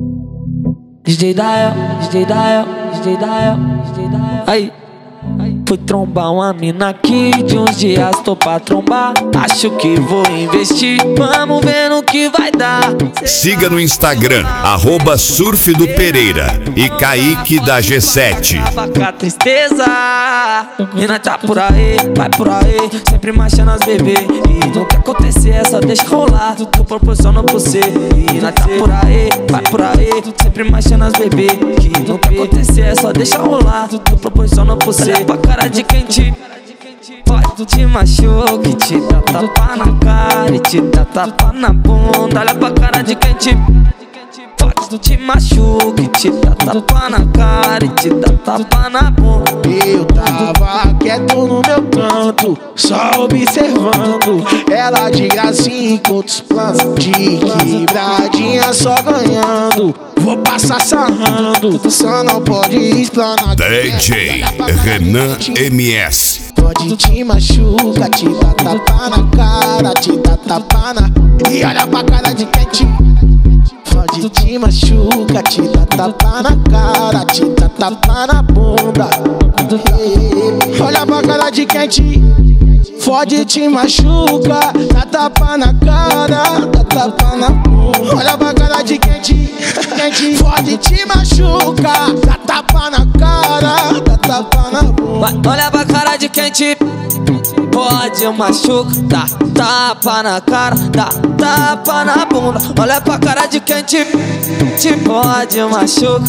DJ Dael, DJ Dael, DJ Dael, DJ Dael. Aí, fui trombar uma mina aqui, de uns dias tô pra trombar. Acho que vou investir, vamos ver no que vai dar. Siga no Instagram, @surfdopereira e Kaique da G7. Acaba com a tristeza, mina tá por aí, vai por aí, sempre marchando as bebê. E não quer acontecer, é só deixa rolar, tu proporciona pra você. Mina tá por aí, vai por aí, sempre marchando as bebê. Que não quer acontecer, é só deixa rolar, tu proporciona pra você. Olha pra cara de quem te pode, te machuca, te dá tapa na cara e te dá tapa na bunda. Olha pra cara de quem te pode, te machuca, te dá tapa na cara e te dá tapa na bunda. Eu tava quieto no meu canto, só observando ela de gracinha com outros planos, de quebradinha só ganhando. Vou passar sarrando, só não pode explanar. DJ Renan MS. Pode te machuca, te dá tapa na cara, te dá tapa na... E olha pra cara de quem te pode te machuca, te dá tapa na cara, te dá tapa na bunda. Olha pra cara de quem te fode, te machuca, dá tapa na cara, dá tapa na bunda. Olha pra cara de quem te fode, te machuca, dá tapa na cara, dá tapa na bunda. Olha pra cara de quem te pode, machuca, dá tapa na cara, dá tapa na bunda. Olha pra cara de quem te pode, machuca.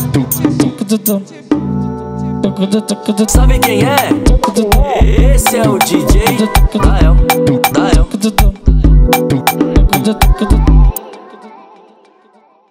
Sabe quem é? Esse é o DJ Dael.